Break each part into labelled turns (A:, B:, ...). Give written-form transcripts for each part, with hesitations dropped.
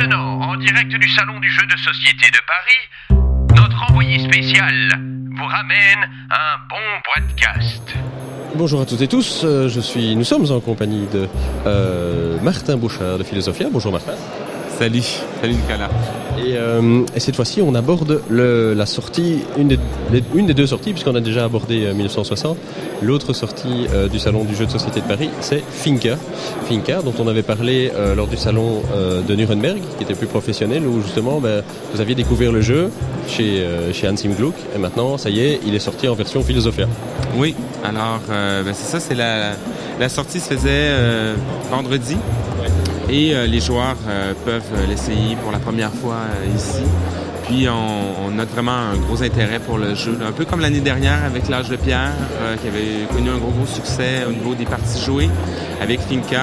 A: maintenant, en direct du Salon du jeu de société de Paris, notre envoyé spécial vous ramène un bon podcast.
B: Bonjour à toutes et tous, nous sommes en compagnie de Martin Bouchard de Philosophia. Bonjour Martin.
C: Salut Nicolas.
B: Et cette fois-ci, on aborde la sortie, une des deux sorties, puisqu'on a déjà abordé 1960. L'autre sortie du Salon du jeu de société de Paris, c'est Finca, dont on avait parlé lors du salon de Nuremberg, qui était plus professionnel, où justement vous aviez découvert le jeu chez Hans im Gluck, et maintenant, ça y est, il est sorti en version Philosophia.
C: Oui, alors c'est ça, c'est la sortie se faisait vendredi. Et les joueurs peuvent l'essayer pour la première fois ici. Puis on note vraiment un gros intérêt pour le jeu. Un peu comme l'année dernière avec l'Âge de Pierre, qui avait connu un gros succès au niveau des parties jouées. Avec Finca,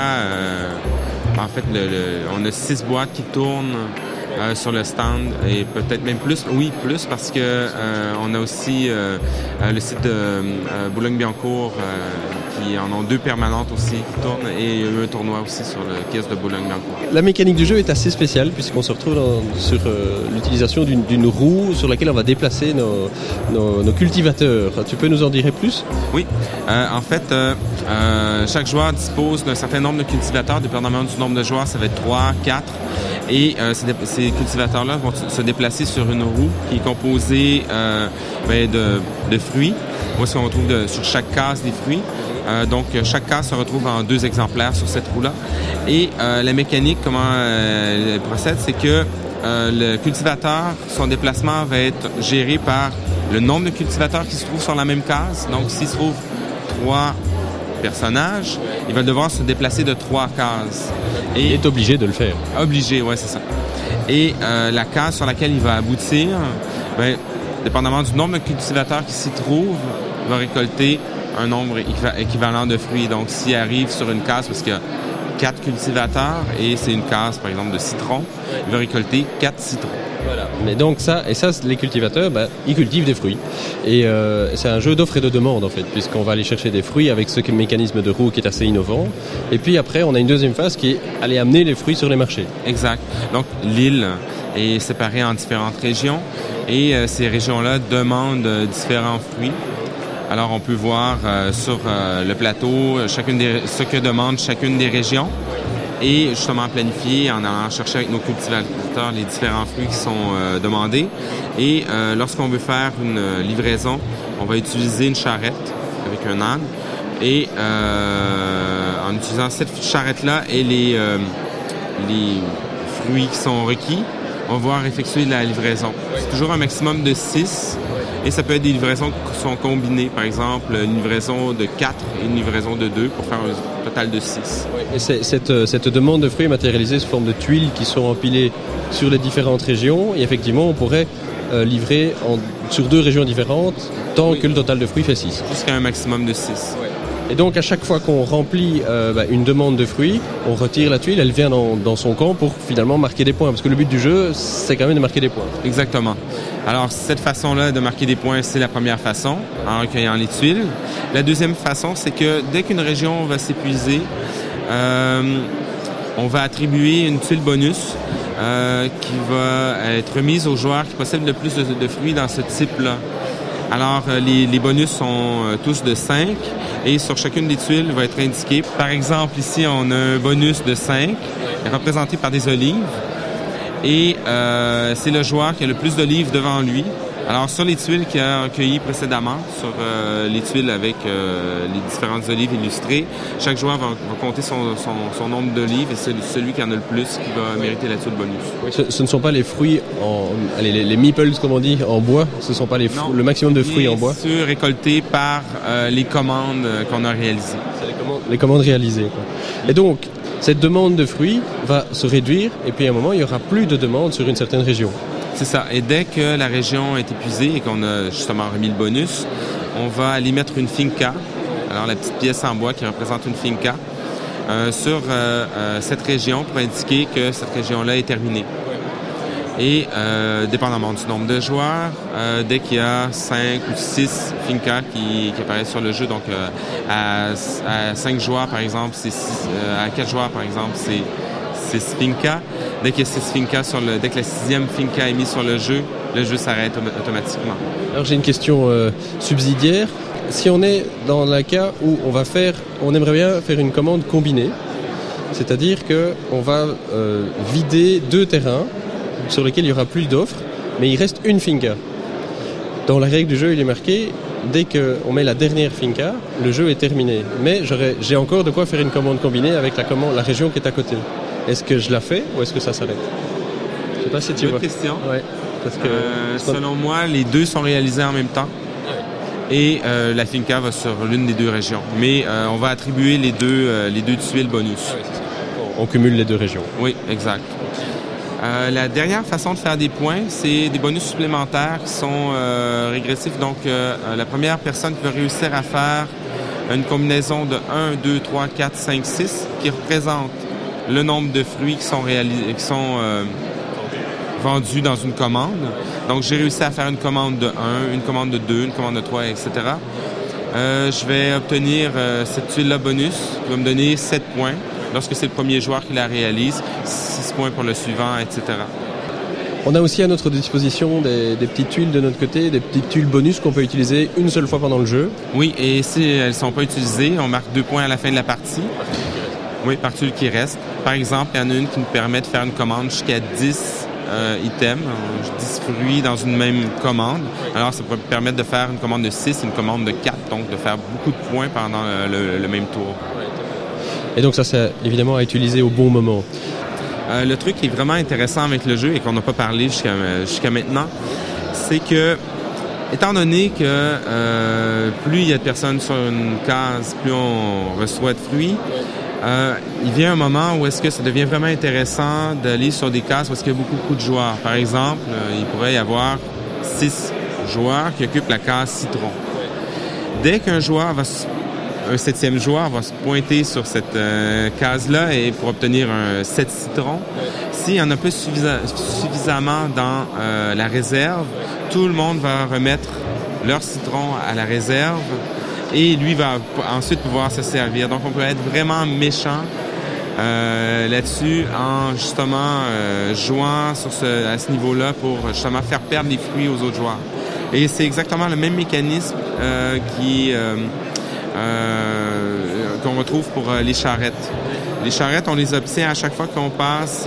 C: en fait, on a 6 boîtes qui tournent sur le stand et peut-être même plus. Oui, plus parce que on a aussi le site de Boulogne-Billancourt qui en ont 2 permanentes aussi qui tournent et un tournoi aussi sur le caisse de Boulogne-Billancourt.
B: La mécanique du jeu est assez spéciale puisqu'on se retrouve sur l'utilisation d'une roue sur laquelle on va déplacer nos cultivateurs. Tu peux nous en dire plus?
C: Oui. En fait, chaque joueur dispose d'un certain nombre de cultivateurs, dépendamment du nombre de joueurs, ça va être 3, 4. Et ces cultivateurs-là vont se déplacer sur une roue qui est composée de fruits. Voici qu'on retrouve sur chaque case des fruits. Donc, chaque case se retrouve en 2 exemplaires sur cette roue-là. Et la mécanique, comment elle procède, c'est que le cultivateur, son déplacement va être géré par le nombre de cultivateurs qui se trouvent sur la même case. Donc, s'il se trouve 3 personnages, il va devoir se déplacer de 3 cases.
B: Et il est obligé de le faire.
C: Obligé, oui, c'est ça. Et la case sur laquelle il va aboutir, dépendamment du nombre de cultivateurs qui s'y trouvent, il va récolter un nombre équivalent de fruits. Donc, s'il arrive sur une case, parce qu'il y a 4 cultivateurs et c'est une case, par exemple, de citrons, il va récolter 4 citrons.
B: Voilà. Mais donc les cultivateurs, ils cultivent des fruits. Et c'est un jeu d'offre et de demande, en fait, puisqu'on va aller chercher des fruits avec ce mécanisme de roue qui est assez innovant. Et puis après, on a une deuxième phase qui est aller amener les fruits sur les marchés.
C: Exact. Donc, l'île est séparée en différentes régions et ces régions-là demandent différents fruits. Alors, on peut voir sur le plateau ce que demande chacune des régions et justement planifier en allant chercher avec nos cultivateurs les différents fruits qui sont demandés. Et lorsqu'on veut faire une livraison, on va utiliser une charrette avec un âne et en utilisant cette charrette-là et les fruits qui sont requis, on va pouvoir effectuer la livraison. C'est toujours un maximum de 6 et ça peut être des livraisons qui sont combinées. Par exemple, une livraison de 4 et une livraison de 2 pour faire un total de 6.
B: Et cette demande de fruits est matérialisée sous forme de tuiles qui sont empilées sur les différentes régions et effectivement, on pourrait livrer sur 2 régions différentes tant que le total de fruits fait 6.
C: Jusqu'à un maximum de 6.
B: Et donc, à chaque fois qu'on remplit une demande de fruits, on retire la tuile, elle vient dans son camp pour finalement marquer des points. Parce que le but du jeu, c'est quand même de marquer des points.
C: Exactement. Alors, cette façon-là de marquer des points, c'est la première façon, en recueillant les tuiles. La deuxième façon, c'est que dès qu'une région va s'épuiser, on va attribuer une tuile bonus qui va être remise aux joueurs qui possèdent le plus de fruits dans ce type-là. Alors, les bonus sont tous de 5 et sur chacune des tuiles va être indiqué. Par exemple, ici, on a un bonus de 5 représenté par des olives et c'est le joueur qui a le plus d'olives devant lui. Alors, sur les tuiles qu'il a recueillies précédemment, sur les tuiles avec les différentes olives illustrées, chaque joueur va compter son nombre d'olives et c'est celui qui en a le plus qui va mériter la tuile bonus.
B: Oui, ce ne sont pas les fruits, les meeples, comme on dit, en bois. Ce ne sont pas le maximum de fruits en bois.
C: C'est récolté par les commandes qu'on a réalisées.
B: C'est les commandes réalisées, quoi. Et donc, cette demande de fruits va se réduire et puis à un moment, il n'y aura plus de demande sur une certaine région.
C: C'est ça. Et dès que la région est épuisée et qu'on a justement remis le bonus, on va aller mettre une finca, alors la petite pièce en bois qui représente une finca, sur cette région pour indiquer que cette région-là est terminée. Et dépendamment du nombre de joueurs, dès qu'il y a 5 ou 6 fincas qui apparaissent sur le jeu, donc à 5 joueurs par exemple, c'est 6, à 4 joueurs par exemple, c'est 6 fincas. Dès que dès que la 6e finca est mise sur le jeu s'arrête automatiquement.
B: Alors j'ai une question subsidiaire. Si on est dans le cas où on aimerait bien faire une commande combinée, c'est-à-dire qu'on va vider 2 terrains sur lesquels il n'y aura plus d'offres, mais il reste une finca. Dans la règle du jeu, il est marqué, dès qu'on met la dernière finca, le jeu est terminé. Mais j'ai encore de quoi faire une commande combinée avec la région qui est à côté. Est-ce que je la fais ou est-ce que ça s'arrête? Je sais pas si tu vois.
C: Bonne question.
B: Ouais, parce que
C: selon moi, les deux sont réalisés en même temps. Et la finca va sur l'une des 2 régions. Mais on va attribuer les deux tuiles bonus.
B: Ah oui, c'est ça. On cumule les 2 régions.
C: Oui, exact. La dernière façon de faire des points, c'est des bonus supplémentaires qui sont régressifs. Donc, la première personne qui va réussir à faire une combinaison de 1, 2, 3, 4, 5, 6 qui représente le nombre de fruits qui sont vendus dans une commande. Donc, j'ai réussi à faire une commande de 1, une commande de 2, une commande de 3, etc. Je vais obtenir cette tuile-là bonus qui va me donner 7 points. Lorsque c'est le premier joueur qui la réalise, 6 points pour le suivant, etc.
B: On a aussi à notre disposition des petites tuiles de notre côté, des petites tuiles bonus qu'on peut utiliser une seule fois pendant le jeu.
C: Oui, et si elles ne sont pas utilisées, on marque 2 points à la fin de la partie. Oui, par tuile qui reste. Par exemple, il y en a une qui nous permet de faire une commande jusqu'à 10 items, 10 fruits dans une même commande. Alors, ça peut permettre de faire une commande de 6 et une commande de 4, donc de faire beaucoup de points pendant le même tour.
B: Et donc ça, c'est évidemment à utiliser au bon moment.
C: Le truc qui est vraiment intéressant avec le jeu et qu'on n'a pas parlé jusqu'à maintenant, c'est que, étant donné que plus il y a de personnes sur une case, plus on reçoit de fruits, il vient un moment où est-ce que ça devient vraiment intéressant d'aller sur des cases où est-ce qu'il y a beaucoup de joueurs. Par exemple, il pourrait y avoir 6 joueurs qui occupent la case citron. Dès qu'un 7e joueur va se pointer sur cette case-là et pour obtenir un 7 citrons. S'il n'y en a pas suffisamment dans la réserve, tout le monde va remettre leur citron à la réserve et lui va ensuite pouvoir se servir. Donc, on peut être vraiment méchant là-dessus en justement jouant à ce niveau-là pour justement faire perdre les fruits aux autres joueurs. Et c'est exactement le même mécanisme qu'on retrouve pour les charrettes. Les charrettes, on les obtient à chaque fois qu'on passe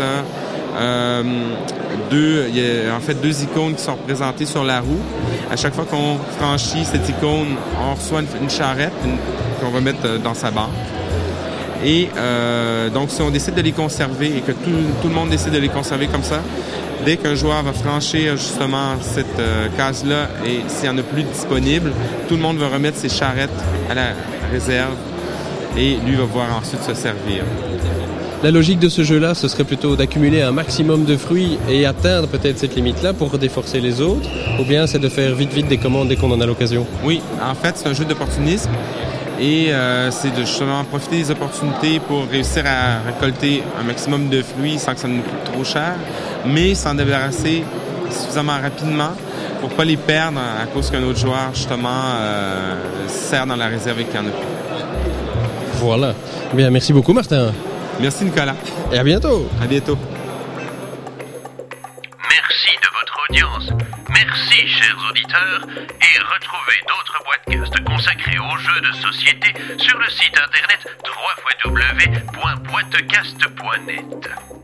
C: il y a en fait 2 icônes qui sont représentées sur la roue. À chaque fois qu'on franchit cette icône, on reçoit une charrette qu'on va mettre dans sa banque. Et donc, si on décide de les conserver et que tout le monde décide de les conserver comme ça, dès qu'un joueur va franchir justement cette case-là et s'il n'y en a plus disponible, tout le monde va remettre ses charrettes à la réserve et lui va pouvoir ensuite se servir.
B: La logique de ce jeu-là, ce serait plutôt d'accumuler un maximum de fruits et atteindre peut-être cette limite-là pour déforcer les autres, ou bien c'est de faire vite des commandes dès qu'on en a l'occasion?
C: Oui, en fait, c'est un jeu d'opportunisme et c'est de justement profiter des opportunités pour réussir à récolter un maximum de fruits sans que ça nous coûte trop cher, mais s'en débarrasser suffisamment rapidement pour ne pas les perdre à cause qu'un autre joueur, justement, sert dans la réserve et qu'il n'y en a plus.
B: Voilà. Bien, merci beaucoup, Martin.
C: Merci, Nicolas.
B: Et à bientôt.
C: À bientôt.
A: Merci de votre audience. Merci, chers auditeurs. Et retrouvez d'autres podcasts consacrés aux jeux de société sur le site internet www.boitecast.net.